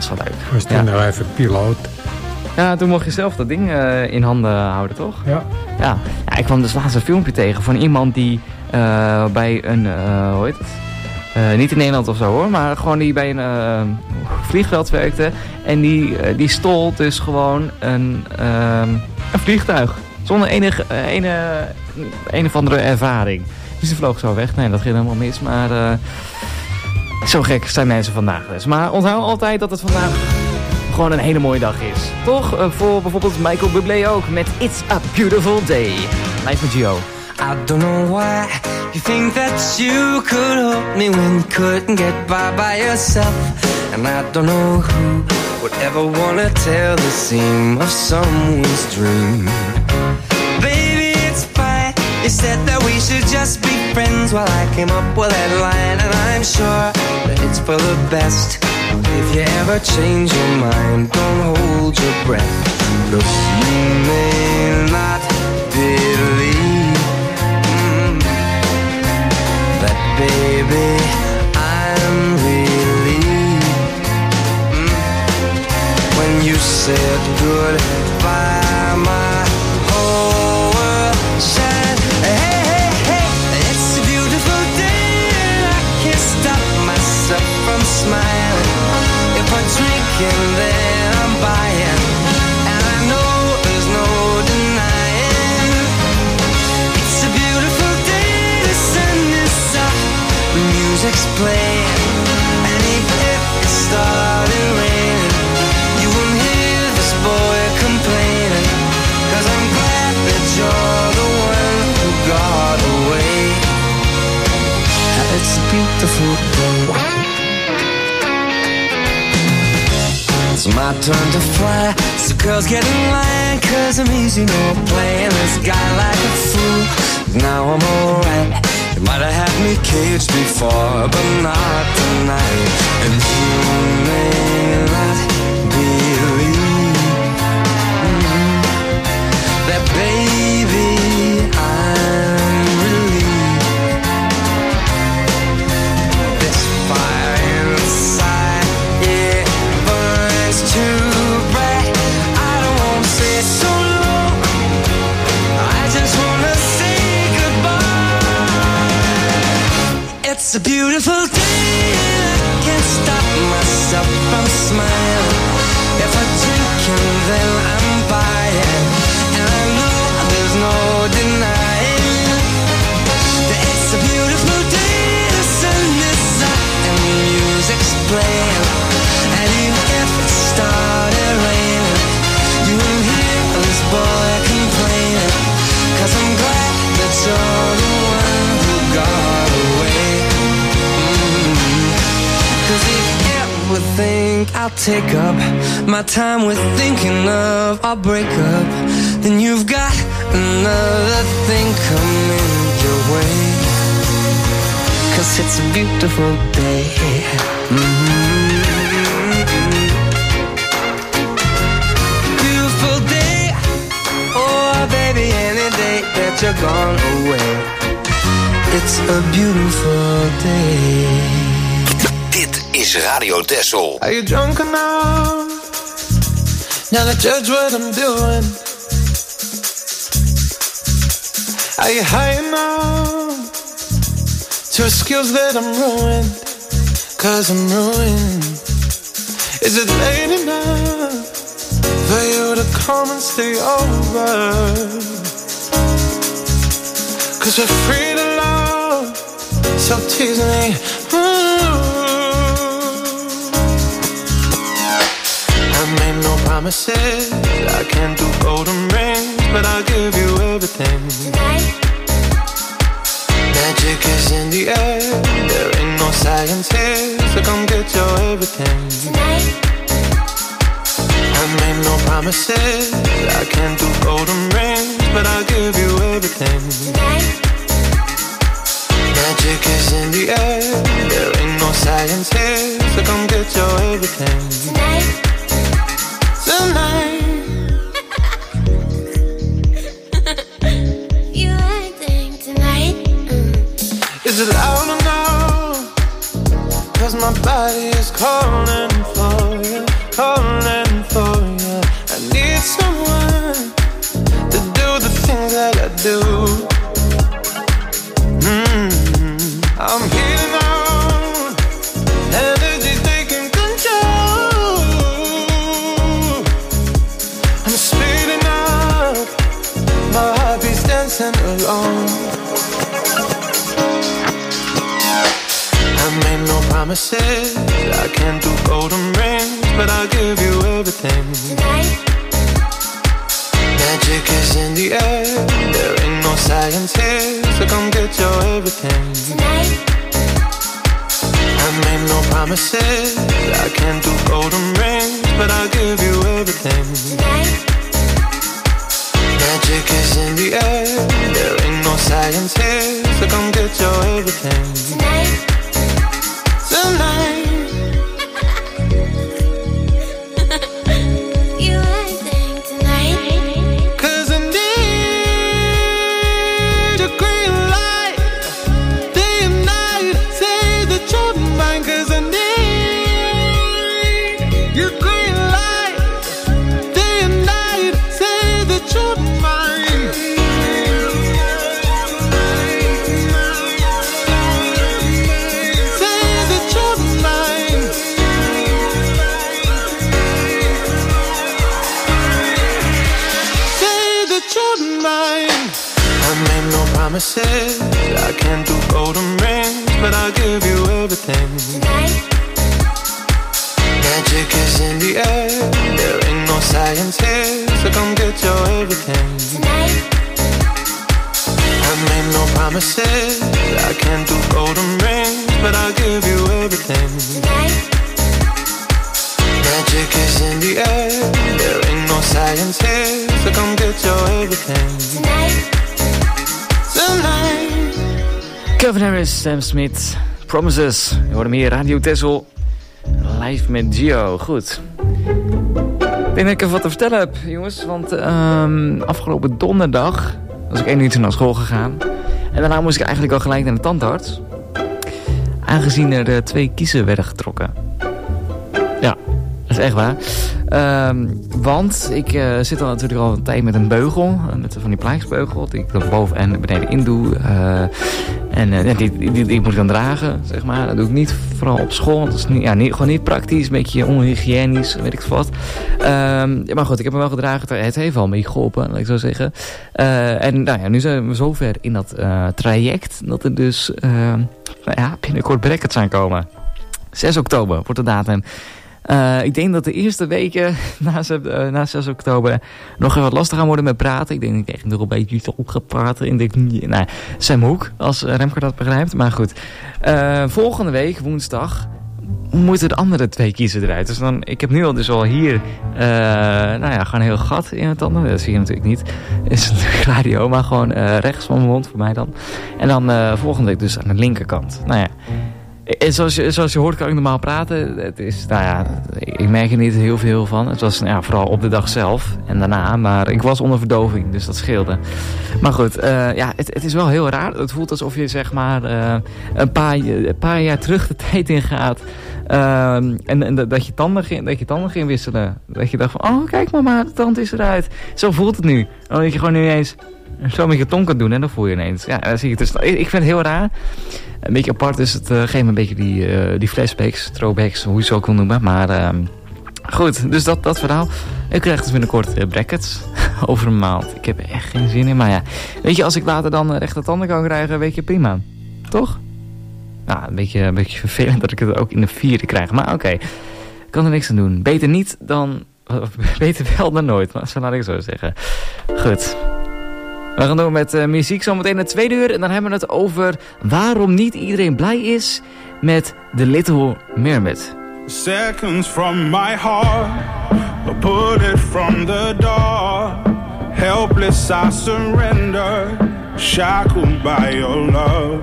was wel leuk. Was toen ja. nog even piloot. Ja, toen mocht je zelf dat ding uh, in handen houden, toch? Ja. Ja. Ja, ik kwam dus laatst een filmpje tegen van iemand die uh, bij een, uh, hoe heet het? Uh, niet in Nederland of zo hoor, maar gewoon die bij een uh, vliegveld werkte. En die, uh, die stol dus gewoon een, uh, een vliegtuig. Zonder enige, uh, ene, een of andere ervaring. Dus die vloog zo weg. Nee, dat ging helemaal mis, maar uh, zo gek zijn mensen vandaag dus. Maar onthoud altijd dat het vandaag gewoon een hele mooie dag is. Toch? Uh, voor bijvoorbeeld Michael Bublé ook met It's a Beautiful Day. Live met Gio. I don't know why you think that you could help me when you couldn't get by by yourself. And I don't know who would ever wanna tell the seam of someone's dream. Baby, it's fine. You said that we should just be friends while I came up with that line. And I'm sure that it's for the best. If you ever change your mind, don't hold your breath. Look, you may not believe mm, that, baby, I'm relieved mm, when you said goodbye, my whole world shined. Hey, hey, hey, it's a beautiful day and I can't stop myself from smiling. If I'm drinking, then I'm buying, and I know there's no denying. It's a beautiful day, the sun is up, the music's playing, and even if it started raining, you won't hear this boy complaining, 'cause I'm glad that you're the one who got away. It's a beautiful day. It's my turn to fly, so girls get in line, 'cause I'm easy, no playing this guy like a fool. Now I'm alright, you might have had me caged before, but not tonight. And you may not believe mm, that, baby, I'm relieved. This fire inside, it burns too bright. I don't wanna say so long, I just wanna say goodbye. It's a beautiful day and I can't stop myself from smiling. If I'm drinking, then I'm buying, and I know there's no denying that it's a beautiful day. The sun is up and the music's playing, and even if it started raining, you won't hear this boy complaining, 'cause I'm glad that you're the one who got away. Mm-hmm. 'Cause if you ever think I'll take up my time with thinking of our breakup, then you've got another thing coming your way. 'Cause it's a beautiful day. Mm-hmm. Beautiful day. Oh, baby, any day that you're gone away. It's a beautiful day. Dit is Radio Texel. Are you drunk enough now to judge what I'm doing? Are you high enough to excuse that I'm ruined? 'Cause I'm ruined. Is it late enough for you to come and stay over? 'Cause we're free to love, so tease me. Ooh. I made no promises, I can't do golden rings, but I'll give you everything. Tonight. Magic is in the air, there ain't no science here, so come get your everything. Tonight. I made no promises, I can't do golden rings, but I'll give you everything. Tonight. Magic is in the air, there ain't no science here, so come get your everything. Tonight. Tonight. You acting tonight. Mm. Is it loud enough? 'Cause my body is calling for you. calling for you. I need someone to do the things that I do. Mm-hmm. I'm here now, energy's taking control. I'm speeding up, my heart beats dancing alone. I made no promises, I can't do golden rings, but I'll give you everything. Tonight. Magic is in the air, there ain't no science here, so come get your everything. Tonight. I made no promises, I can't do golden rings, but I'll give you everything. Tonight. Magic is in the air, there ain't no science here, so come get your everything. Tonight. Tonight. You everything tonight. Cause I need your green light, day and night. Say that you're mine. Cause I need your green light, day and night. Say that you're mine. Say that you're mine. Say that you're mine. I made no promises, I can't do golden rings, but I'll give you everything. Tonight. Magic is in the air, there ain't no science here, so come get your everything. Tonight. I made no promises, I can't do golden rings, but I'll give you everything. Tonight. Magic is in the air, there ain't no science here, so come get your everything. Tonight. Tonight. Calvin Harris, Sam Smith, Promises. Je hoort hem hier, Radio Texel. Live met Gio. Goed. Ik denk dat ik even wat te vertellen heb, jongens. Want um, afgelopen donderdag was ik één uur naar school gegaan. En daarna moest ik eigenlijk al gelijk naar de tandarts. Aangezien er uh, twee kiezen werden getrokken. Ja, dat is echt waar. Um, want ik uh, zit al natuurlijk al een tijd met een beugel. Met van die plaaksbeugel. Die ik dan boven en beneden in doe. Uh, en uh, die, die, die, die moet ik dan dragen, zeg maar. Dat doe ik niet vooral op school. Want dat is niet, ja, niet, gewoon niet praktisch. Een beetje onhygiënisch, weet ik wat. Um, ja, maar goed, ik heb hem wel gedragen. Het heeft wel een beetje geholpen, laat ik zo zeggen. Uh, en nou ja, nu zijn we zover in dat uh, traject. Dat er dus uh, nou ja, binnenkort brackets aankomen. zes oktober wordt de datum. Uh, ik denk dat de eerste weken na, uh, na zes oktober nog even wat lastig gaan worden met praten. Ik denk dat ik echt nog een beetje op ga praten. Ik denk, nou, Sam Hoek, als Remco dat begrijpt. Maar goed, uh, volgende week, woensdag, moeten de andere twee kiezen eruit. Dus dan, ik heb nu al dus al hier, uh, nou ja, gewoon een heel gat in mijn tanden. Dat zie je natuurlijk niet. Is natuurlijk radio, maar gewoon uh, rechts van mijn mond, voor mij dan. En dan uh, volgende week dus aan de linkerkant. Nou ja. En zoals je, zoals je hoort kan ik normaal praten. Het is, nou ja, ik merk er niet heel veel van. Het was nou ja, vooral op de dag zelf en daarna. Maar ik was onder verdoving, dus dat scheelde. Maar goed, uh, ja, het, het is wel heel raar. Het voelt alsof je zeg maar uh, een, paar, een paar jaar terug de tijd ingaat. Uh, en, en dat, je tanden ging, dat je tanden ging wisselen. Dat je dacht van, oh kijk maar, maar de tand is eruit. Zo voelt het nu. Dan dat je gewoon nu eens zo met je tong kan doen en dan voel je ineens. Ja, dan zie je het. Dus, ik vind het heel raar. Een beetje apart is het, uh, geef me een beetje die, uh, die flashbacks, throwbacks, hoe je het ook wil noemen. Maar uh, goed, dus dat, dat verhaal. Ik krijg dus binnenkort uh, brackets over een maand. Ik heb er echt geen zin in, maar ja. Weet je, als ik later dan uh, rechte tanden kan krijgen, weet je, prima. Toch? Nou, een beetje, een beetje vervelend dat ik het ook in de vierde krijg. Maar oké, okay. Ik kan er niks aan doen. Beter niet dan, of beter wel dan nooit, maar zo laat ik zo zeggen. Goed. We gaan door met uh, muziek zometeen het tweede uur. En dan hebben we het over waarom niet iedereen blij is met The Little Mermaid. Seconds from my heart, a bullet from the door. Helpless I surrender, shackled by your love.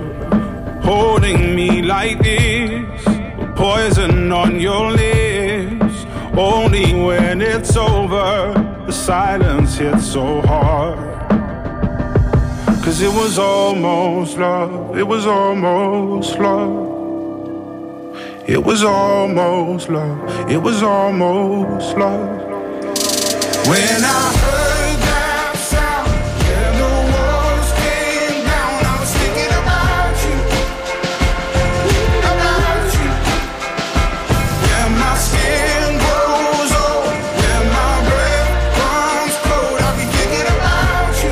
Holding me like this, poison on your lips. Only when it's over, the silence hits so hard. Cause it was almost love, it was almost love. It was almost love. It was almost love. When I heard that sound, and the walls came down, I was thinking about you, about you. When my skin grows old, when my breath comes cold, I'll be thinking about you,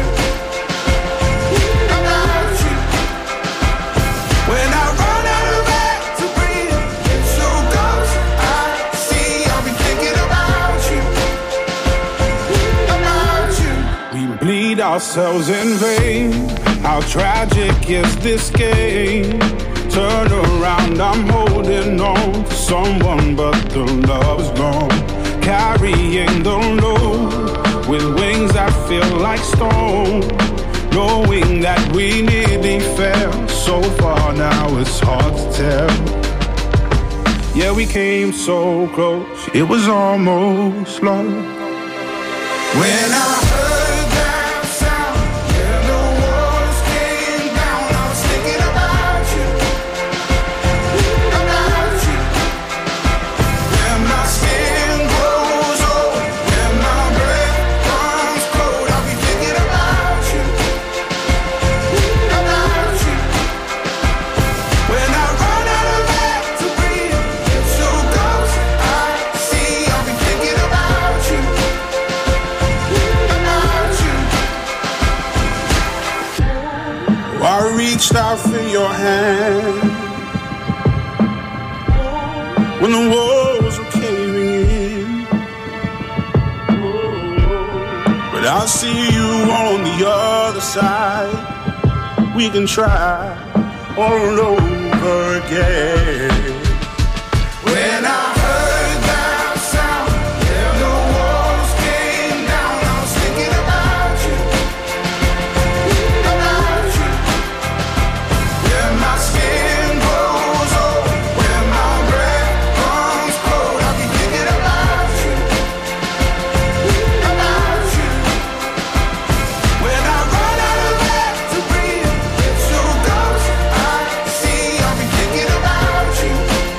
about you. When I run out of air to breathe, it's so close I see, I'll be thinking about you. We bleed ourselves in vain. How tragic is this game? Turn around, I'm holding on to someone, but the love's gone. Carrying the load with wings that feel like stone. Knowing that we nearly fell so far, now it's hard to tell. Yeah, we came so close, it was almost love. When I heard that sound, and the walls came down, I was thinking about you, about you. When my skin grows old, when my breath comes cold, I'll be thinking about you, about you. When I run out of air to breathe, it's so close I see, I'll be thinking about you. I reached out for your hand when the walls were caving in, but I see you on the other side. We can try all over again. When I heard that sound, yeah, the walls came down, I was thinking about you, about you. When my skin grows old, when my breath comes cold, I'll be thinking about you, about you. When I run out of air to breathe, it's so close I see, I'll be thinking about you,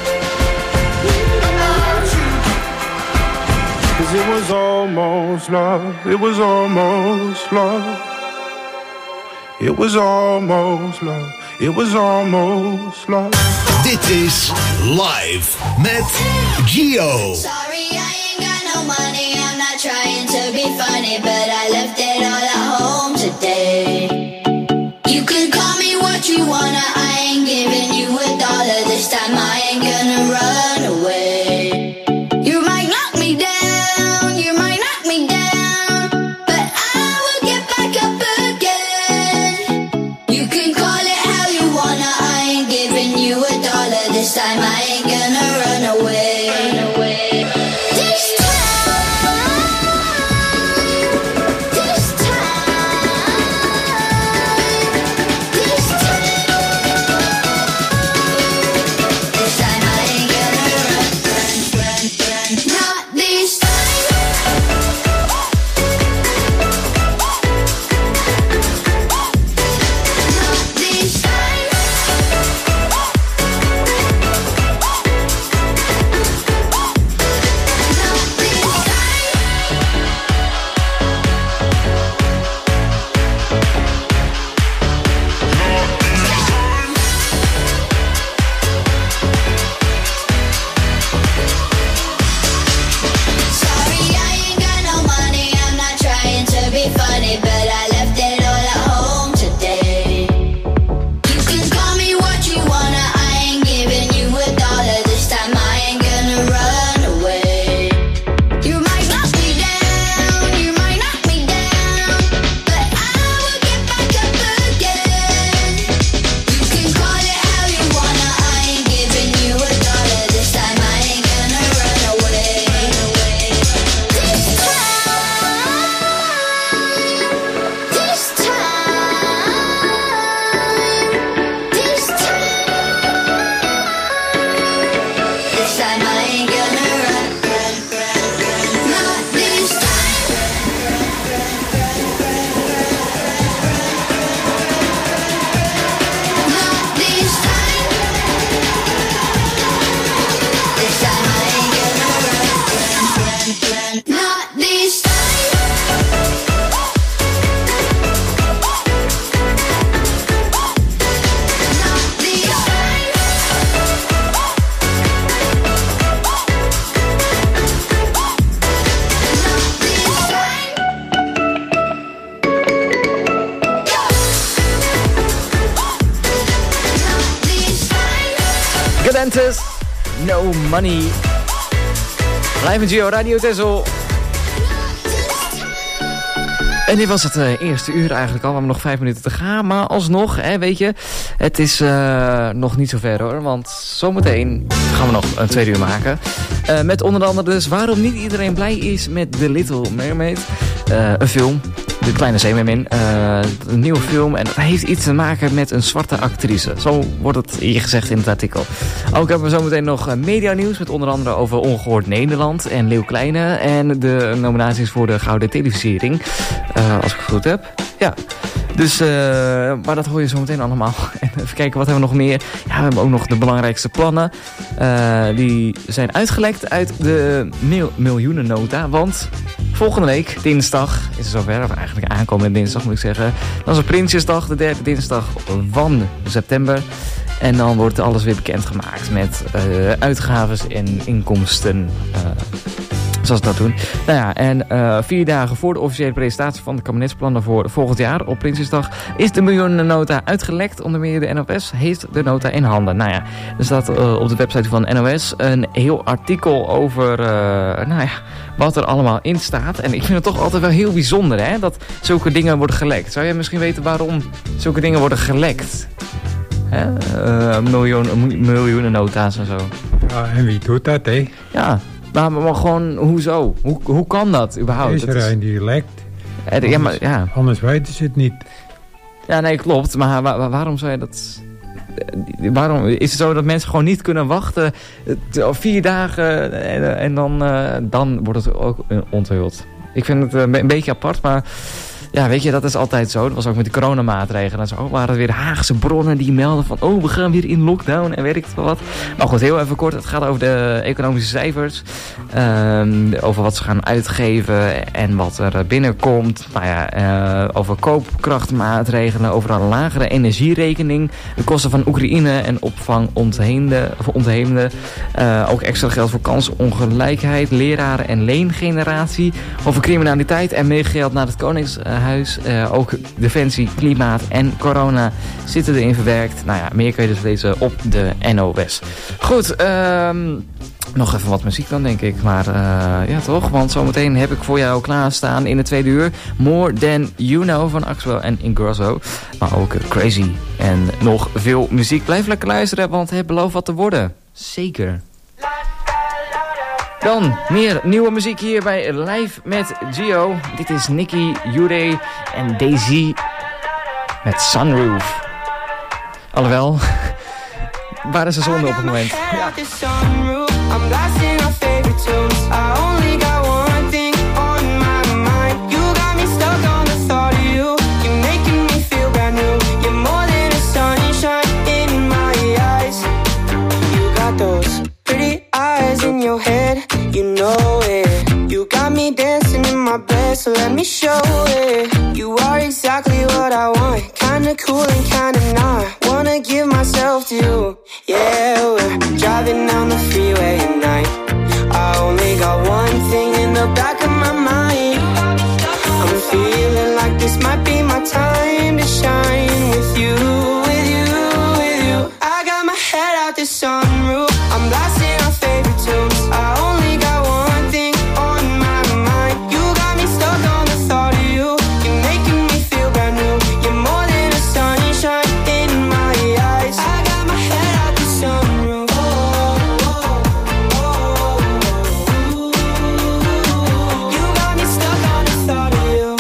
about you. 'Cause it was almost love, it was almost love. It was almost love. It was almost love. Dit is Live met Gio. Sorry, I ain't got no money. I'm not trying to be funny, but I left it all at home today. You can call me what you wanna. I ain't giving you a dollar this time. I ain't gonna run away. You might knock me down, you might knock me down, but I will get back up again. You can call it how you wanna. I ain't giving you a dollar this time. I ain't gonna run away. Run away. This time, this DeSantis, No Money. Live in Gio, Radio Tessel. En dit was het uh, eerste uur eigenlijk al. We hebben nog vijf minuten te gaan. Maar alsnog, hè, weet je, het is uh, nog niet zo ver hoor. Want zometeen gaan we nog een tweede uur maken. Uh, met onder andere dus waarom niet iedereen blij is met The Little Mermaid. Uh, een film. De Kleine Zeemermin. Uh, een nieuwe film. En dat heeft iets te maken met een zwarte actrice. Zo wordt het hier gezegd in het artikel. Ook hebben we zometeen nog media nieuws. Met onder andere over Ongehoord Nederland en Leeuw Kleine. En de nominaties voor de Gouden Televisiering. Uh, als ik het goed heb. Ja. Dus, uh, maar dat hoor je zometeen allemaal. En even kijken, wat hebben we nog meer? Ja, we hebben ook nog de belangrijkste plannen. Uh, die zijn uitgelekt uit de mil- miljoenennota. Want volgende week, dinsdag, is het zover. Of eigenlijk aankomende dinsdag moet ik zeggen. Dan is het Prinsjesdag, de derde dinsdag van september. En dan wordt alles weer bekendgemaakt met uh, uitgaves en inkomsten. Uh, Zoals dat doen. Nou ja, en uh, vier dagen voor de officiële presentatie van de kabinetsplannen voor volgend jaar op Prinsjesdag is de miljoenennota uitgelekt. Onder meer de N O S heeft de nota in handen. Nou ja, er staat uh, op de website van N O S een heel artikel over uh, nou ja, wat er allemaal in staat. En ik vind het toch altijd wel heel bijzonder hè, dat zulke dingen worden gelekt. Zou jij misschien weten waarom zulke dingen worden gelekt? Hè? Uh, miljoen, miljoenennota's en zo. Ja, en wie doet dat hè? Ja. Maar, maar gewoon, hoezo? Hoe, hoe kan dat überhaupt? Is er dat is... een die lekt? Anders, ja, maar, ja. anders weten ze het niet. Ja, nee, klopt. Maar waar, waarom zou je dat... Waarom is het zo dat mensen gewoon niet kunnen wachten vier dagen en, en dan, uh, dan wordt het ook onthuld? Ik vind het een beetje apart, maar... Ja, weet je, dat is altijd zo. Dat was ook met de coronamaatregelen. Dan oh, waren er weer Haagse bronnen die melden van... oh, we gaan weer in lockdown en weet ik veel wat. Maar goed, heel even kort. Het gaat over de economische cijfers. Um, over wat ze gaan uitgeven en wat er binnenkomt. Nou ja, uh, over koopkrachtmaatregelen. Over een lagere energierekening. De kosten van Oekraïne en opvang ontheemden. ontheemden. Uh, ook extra geld voor kansongelijkheid. Leraren en leengeneratie. Over criminaliteit en meer geld naar het Konings... huis, uh, ook defensie, klimaat en corona zitten erin verwerkt. Nou ja, meer kun je dus lezen op de N O S. Goed, um, nog even wat muziek dan denk ik. Maar uh, ja toch, want zometeen heb ik voor jou klaarstaan in de tweede uur More Than You Know van Axwell en Ingrosso. Maar ook uh, Crazy en nog veel muziek. Blijf lekker luisteren, want het belooft wat te worden. Zeker. Dan meer nieuwe muziek hier bij Live met Gio. Dit is Nicky, Jure en Daisy met Sunroof. Alhoewel, waar is de zon op het moment? Ja. In your head, you know it. You got me dancing in my bed, so let me show it. You are exactly what I want, kinda cool and kinda not. Wanna give myself to you. Yeah, we're driving down the freeway at night. I only got one thing in the back of my mind. I'm feeling like this might be my time to shine with you, with you, with you. I got my head out the sunroof. I'm blasting our favorite tunes. I only got one thing on my mind. You got me stuck on the thought of you. You're making me feel brand new. You're more than a sunshine in my eyes. I got my head out the sunroof. You got me stuck on the thought of you.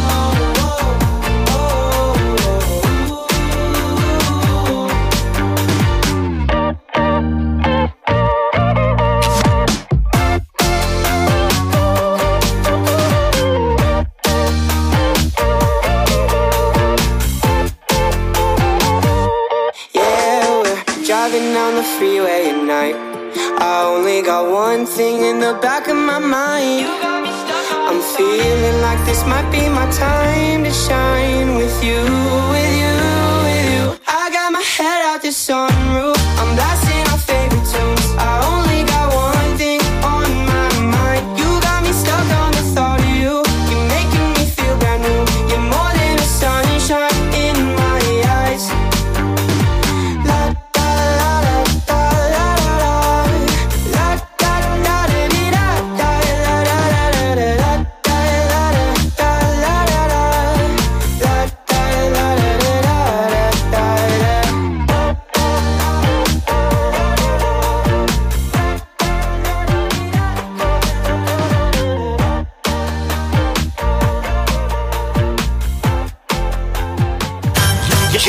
Down the freeway at night. I only got one thing in the back of my mind. I'm feeling like this might be my time to shine with you, with you, with you. I got my head out the sunroof. I'm blasting our favorite tunes. I only got one thing on my mind. You got me stuck on the thought of you. You're making me feel brand new. You're more than a sunshine in my eyes. La, la, la, la, la, la.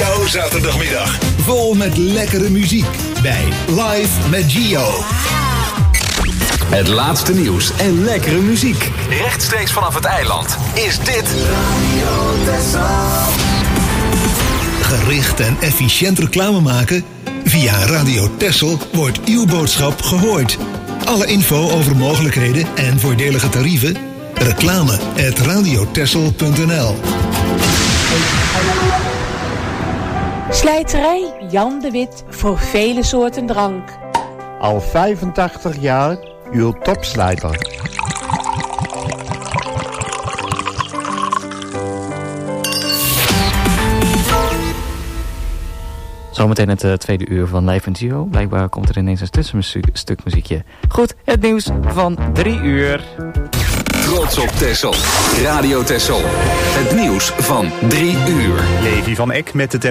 Jouw zaterdagmiddag. Vol met lekkere muziek. Bij Live met Gio. Het laatste nieuws en lekkere muziek. Rechtstreeks vanaf het eiland is dit Radio Texel. Gericht en efficiënt reclame maken? Via Radio Texel wordt uw boodschap gehoord. Alle info over mogelijkheden en voordelige tarieven? Reclame at radiotexel punt n l. Slijterij Jan de Wit voor vele soorten drank. Al vijfentachtig jaar uw topslijter. Zometeen het uh, tweede uur van Live en Gio. Blijkbaar komt er ineens een tussenstuk muziekje. Goed, het nieuws van drie uur. Trots op Texel. Radio Texel. Het nieuws van drie uur. Levi van Eck met het